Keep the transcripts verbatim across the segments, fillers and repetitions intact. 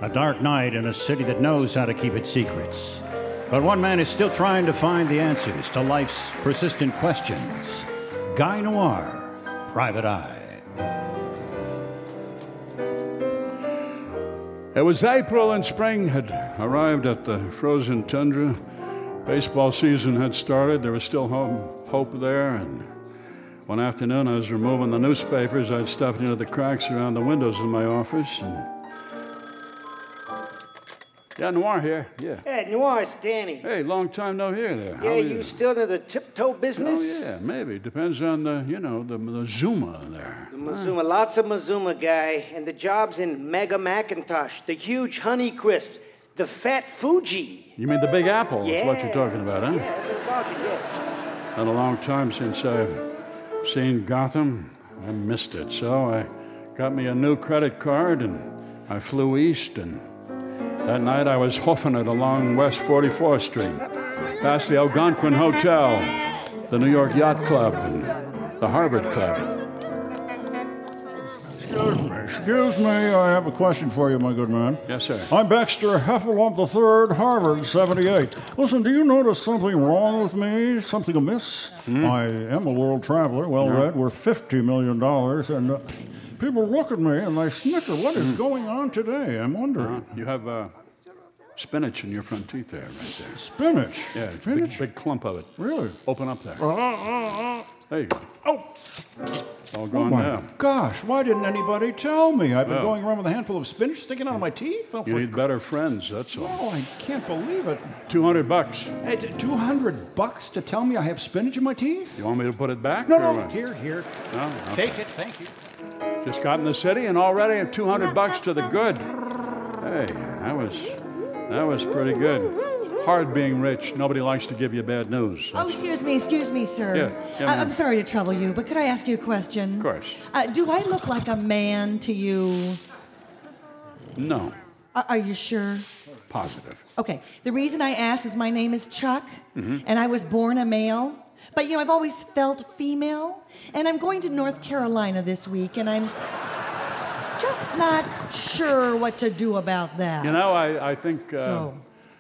A dark night in a city that knows how to keep its secrets. But one man is still trying to find the answers to life's persistent questions. Guy Noir, Private Eye. It was April and spring had arrived at the frozen tundra. Baseball season had started. There was still hope, hope there. And one afternoon, I was removing the newspapers I'd stuffed into the cracks around the windows of my office. And yeah, Noir here. Yeah. Hey, Noir, it's Danny. Hey, long time no hear there. How Yeah, are you? you still in the tiptoe business? Oh, yeah, maybe. Depends on the, you know, the, the Zuma there. The Mazuma, lots of Mazuma, guy. And the job's in Mega Macintosh, the huge Honey Crisps, the Fat Fuji. You mean the Big Apple Yeah. is what you're talking about, huh? Yeah, that's what I'm talking, yeah. Been a long time since I've seen Gotham. I missed it. So I got me a new credit card and I flew east, and that night I was hoofing it along West forty-fourth Street, past the Algonquin Hotel, the New York Yacht Club, and the Harvard Club. Excuse me, excuse me, I have a question for you, my good man. Yes, sir. I'm Baxter Heffalump the Third, Harvard, seventy-eight. Listen, do you notice something wrong with me? Something amiss? Hmm? I am a world traveler, well-read, worth fifty million dollars, and uh, people look at me and they snicker. What is going on today? I'm wondering. Uh, you have uh, spinach in your front teeth there, right there. Spinach? Yeah, Spinach? big, big clump of it. Really? Open up there. Uh, uh, uh. There you go. Oh! It's all Oh, gone my now. gosh, why didn't anybody tell me? I've been Well. going around with a handful of spinach sticking out of my teeth. Oh, You for need better friends, that's all. Oh, I can't believe it. Two hundred bucks. Hey, t- two hundred bucks to tell me I have spinach in my teeth? You want me to put it back? No, or no, what? here, here. No? No. Take it, thank you. Just got in the city and already two hundred bucks to the good. Hey, that was that was pretty good. Hard being rich. Nobody likes to give you bad news. Oh, excuse me, excuse me, sir. Yeah, yeah, I- ma'am. I'm sorry to trouble you, but could I ask you a question? Of course. Uh, do I look like a man to you? No, Are, are you sure? positive. Okay. The reason I ask is my name is Chuck, Mm-hmm. and I was born a male. But, you know, I've always felt female, and I'm going to North Carolina this week, and I'm just not sure what to do about that. You know, I, I think uh, So,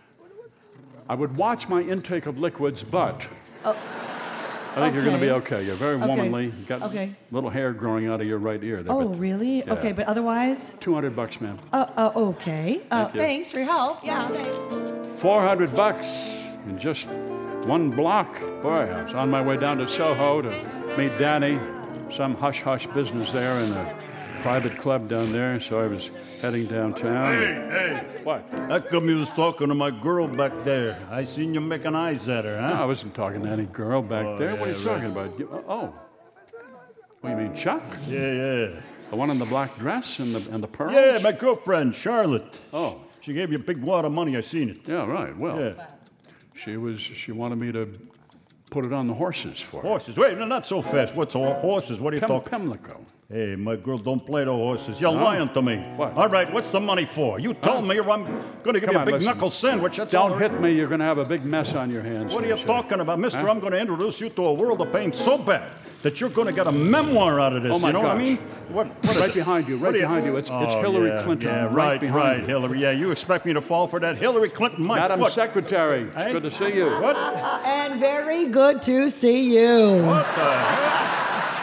I would watch my intake of liquids, but Oh, I think you're going to be okay. okay. You're very Okay. womanly. You got Okay. little hair growing out of your right ear there. oh, but really? yeah. Okay, but otherwise? two hundred bucks, ma'am. Uh, uh, okay. Uh, Thank you. thanks for your help. Yeah, thanks. four hundred bucks in just one block. Boy, I was on my way down to Soho to meet Danny, some hush-hush business there in a private club down there, so I was heading downtown. Hey, What? how come you was talking to my girl back there? I seen you making eyes at her, huh? No, I wasn't talking to any girl back Oh, there. What are yeah, you talking about? You- Oh. What, you mean Chuck? Yeah, yeah. The one in the black dress and the, and the pearls? Yeah, my girlfriend, Charlotte. Oh, She gave you a big wad of money, I seen it. yeah, right. Well, Yeah. she was, she wanted me to put it on the horses for her. Horses. Wait, no, not so fast. What's all horses? What are you Pim- talking? Pimlico. Hey, my girl, don't play the horses. You're No? lying to me. What? All right, what's the money for? You told me, or I'm going to give Come you a on, big listen. knuckle sandwich. That's all Don't right. hit me. You're going to have a big mess on your hands. What are you Sir. talking about, Mister? Huh? I'm going to introduce you to a world of pain so bad that you're going to get a memoir out of this. Oh, my you know what I gosh. mean? What? what Right is- behind you, what right are behind you. It's, it's Oh, Hillary yeah, Clinton. Yeah, right, right, behind right, you. Hillary. Yeah, you expect me to fall for that? Hillary Clinton, my Madam foot. Secretary, it's Hey? good to see you. What? Uh, and very good to see you. What the heck?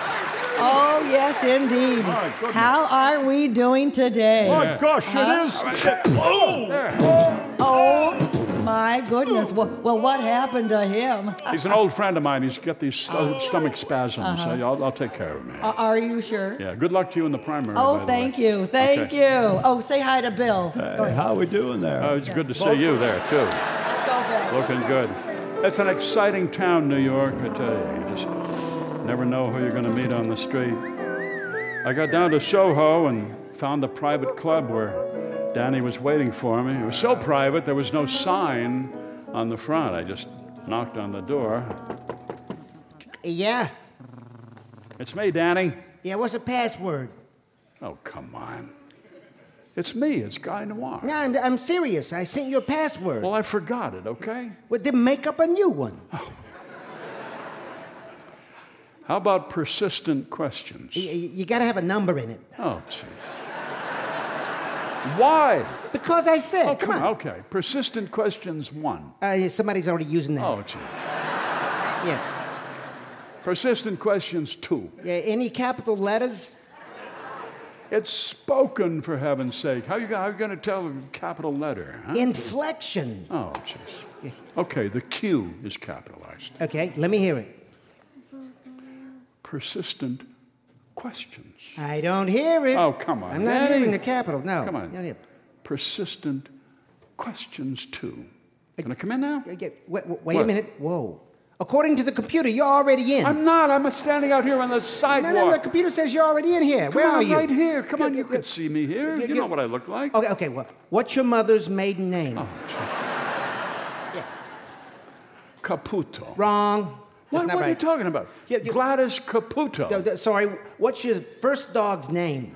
Oh, yes, indeed. My goodness. How are we doing today? My gosh, it is. Oh! There. Oh, my goodness. Well, well, what happened to him? He's an old friend of mine. He's got these st- stomach spasms. Uh-huh. So I'll, I'll take care of him. Uh, are you sure? Yeah, good luck to you in the primary. by Oh, the thank way. you. Thank Okay. you. Oh, say hi to Bill. Go ahead. How we doing there? Oh, it's good to see you there, too. Let's go, Bill. Looking good. It's an exciting town, New York, I tell you. You just never know who you're going to meet on the street. I got down to Soho and found the private club where Danny was waiting for me. It was so private, there was no sign on the front. I just knocked on the door. Yeah? It's me, Danny. Yeah, what's the password? Oh, come on. It's me. It's Guy Noir. No, I'm, I'm serious. I sent you a password. Well, I forgot it, okay? Well, then make up a new one. How about persistent questions? You, you got to have a number in it. Oh, jeez. Why? Because I said. Oh, come come on. Okay. Persistent questions one. Uh, somebody's already using that. Oh, gee. Yeah. Persistent questions two. Yeah. Any capital letters? It's spoken, for heaven's sake. How you, how you going to tell a capital letter? Huh? Inflection. Oh, jeez. Okay, the Q is capitalized. Okay, let me hear it. Persistent questions. I don't hear it. Oh, come on, I'm not Danny. hearing the capital. No. Come on. Not here. Persistent questions two. Can I come in now? Okay, Wait, wait What? a minute. Whoa. According to the computer, you're already in. I'm not. I'm standing out here on the sidewalk. No, no, the computer says you're already in here. Come Where on, are you? right here. Come on, You- you you- can see me here. you- You you- know what I look like. Okay, okay. Well, what's your mother's maiden name? Oh, Yeah. Caputo. Wrong. That's What, not what are you right. talking about? Yeah, yeah. Gladys Caputo. No, no, sorry. What's your first dog's name?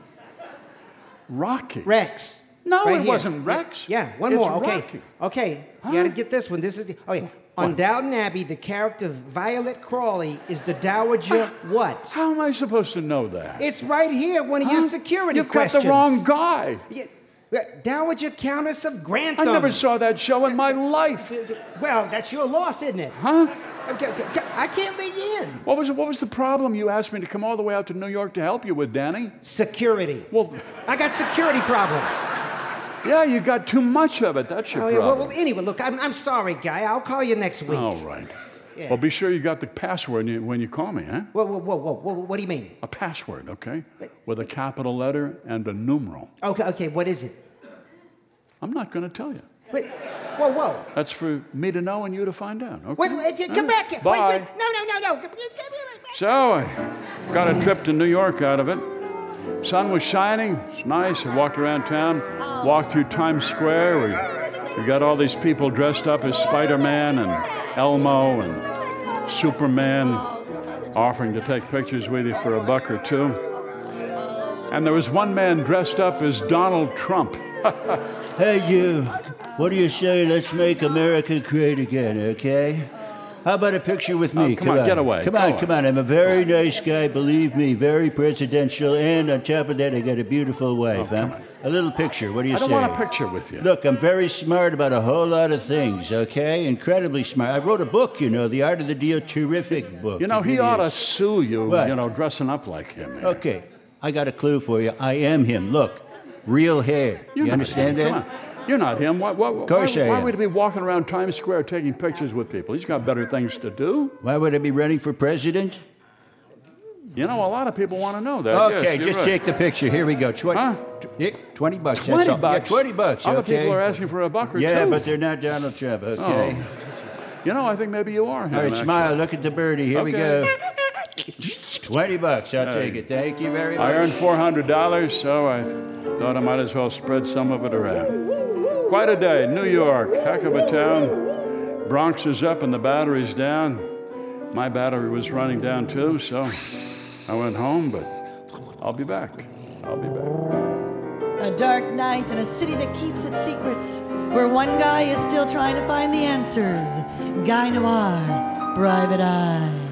Rocky. Rex. No, Right it here. wasn't Rex. Yeah, one It's more. Okay. Rocky. Okay. Huh? You got to get this one. This is the. Oh yeah. On Downton Abbey, the character Violet Crawley is the Dowager what? How am I supposed to know that? It's right here. One of Huh? your security You've questions. got the wrong guy. Yeah. Dowager Countess of Grantham. I never saw that show in my life. Well, that's your loss, isn't it? Huh? Okay, okay, I can't let you in. What was, what was the problem you asked me to come all the way out to New York to help you with, Danny? Security. Well, I got security problems. yeah, you got too much of it. That's your Oh, yeah, well, problem. well, anyway, look, I'm, I'm sorry, guy. I'll call you next week. All right. Yeah. Well, be sure you got the password when you, when you call me, huh? Whoa, whoa, whoa, whoa, whoa, what do you mean? A password, okay? With a capital letter and a numeral. Okay, okay, what is it? I'm not going to tell you. Wait, whoa, whoa. That's for me to know and you to find out. Okay? Wait, wait, come Huh? back here. Bye. Wait, wait, no, no, no, no. So I got a trip to New York out of it. Sun was shining. It's nice. I walked around town, walked through Times Square. We, we got all these people dressed up as Spider-Man and Elmo and Superman, offering to take pictures with you for a buck or two. And there was one man dressed up as Donald Trump. Hey, you. What do you say? Let's make America great again, okay? How about a picture with me? Oh, come on, get away. Come Go on, on. come on. I'm a very nice guy, believe me, very presidential, and on top of that, I got a beautiful wife, Oh, huh? come on. A little picture. What do you I don't say? want a picture with you. Look, I'm very smart about a whole lot of things, okay? Incredibly smart. I wrote a book, you know, The Art of the Deal. Terrific book. You know, It he really ought to is. sue you, What? you know, dressing up like him. here. Okay, I got a clue for you. I am him. Look, real hair. You're you not understand him. that? Come on. You're not him. Why, why, of course why, I why am. would he be walking around Times Square taking pictures with people? He's got better things to do. Why would I be running for president? You know, a lot of people want to know that. Okay, Yes, you're just right. take the picture. Here we go. Twenty, Huh? tw- yeah, twenty bucks. Twenty that's all. bucks. Yeah, twenty bucks. Other okay. people are asking for a buck or Yeah, two. but they're not Donald Trump. Okay. You know, I think maybe you are him. All right, actually. smile. Look at the birdie. Here we go. Okay. Twenty bucks. I'll Hey. take it. Thank you very much. I earned four hundred dollars, so I thought I might as well spread some of it around. Quite a day. New York, heck of a town. Bronx is up and the battery's down. My battery was running down too, so I went home, but I'll be back. I'll be back. A dark night in a city that keeps its secrets, where one guy is still trying to find the answers. Guy Noir, Private Eye.